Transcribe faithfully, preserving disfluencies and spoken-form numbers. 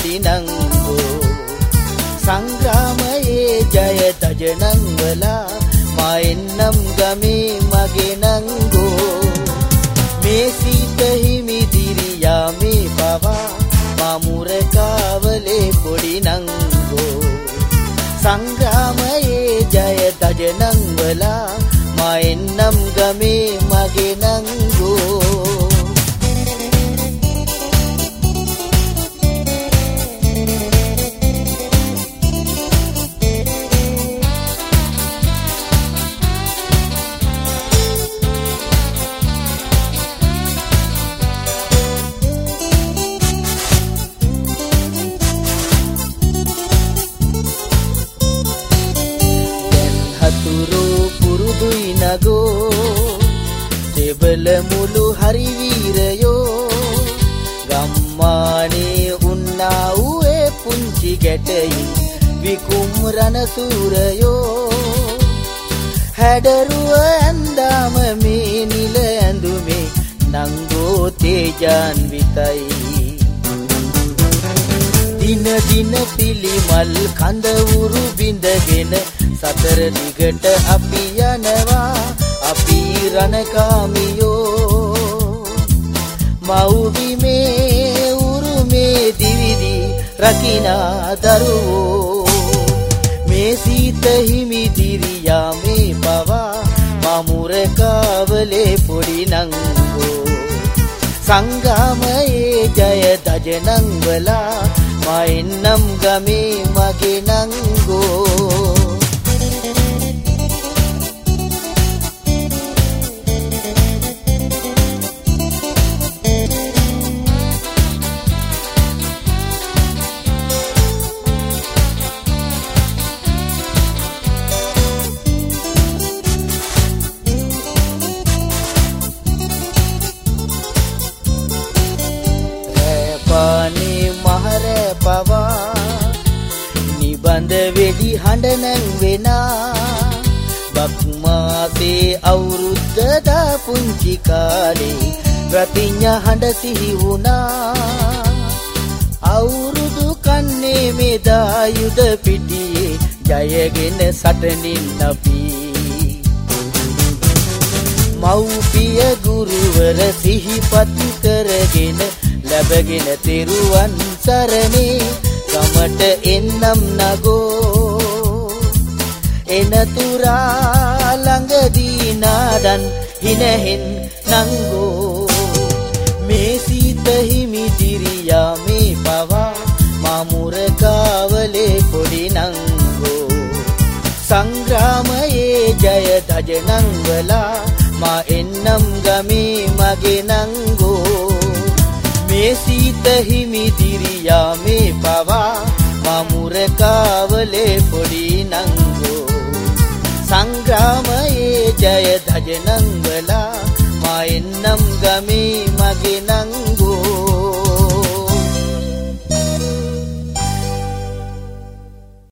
පොඩි නංගෝ සංග්‍රාමයේ ජය තජනං වලා මා එන්නම් ගමේ මගේ නංගෝ මේ සීත හිමි දිරියාමේ පවා මා මුරකාවලේ පොඩි නංගෝ සංග්‍රාමයේ ජය තජනං වලා මා එන්නම් ගමේ මගේ නංගෝ නගෝ දෙබල මුළු හරි වීරයෝ ගම්මානේ උන්නා වූේ පුංචි ගැටයි විකුම් රණසූරයෝ හැඩරුව ඇන්දාම මේ නිල ඇඳුමේ නංගෝ තේජාන්විතයි දින දින පිළිමල් කඳවුරු බිඳගෙන සතර දිගට අපි යනවා අපි රණකාමියෝ මව්බිමේ උරුමේ දිවිදි රකිනා දරුවෝ මේ සීත හිමි දිරියාමේ පවා මමුරකාවලේ පොඩි නංගෝ සංගාමයේ ජය දජනං වලා මා එන්නම් ගමේ මගේ නංගෝ මහර පවා නිබඳ වෙඩි හඬ නැංවෙනා බක්මාසේ අවුරුද්දදා පුංචි කාලේ ප්‍රතිඥා හඬ සිහි වුණා අවුරුදු කන්නේ මෙදා යුද පිටියේ ජයගෙන සටනින් අපි මව්පිය ගුරුවර සිහිපත් කරගෙන ලැබගෙන තෙරුවන් සරණේ ගමට එන්නම් නගෝ එනතුරා ළඟදී නාදන් හිනහෙන් නංගෝ මේ සීත හිමි දිරියාමේ පවා මා මුරකාවලේ පොඩි නංගෝ සංග්‍රාමයේ ජය තජනං වලා මා එන්නම් ගමේ මගේ නංගෝ මේ සීත හිමි දිරියාමේ පවා මා මුරකාවලේ පොඩි නංගෝ සංග්‍රාමයේ ජය තජනං වලා මා එන්නම් ගමේ මගේ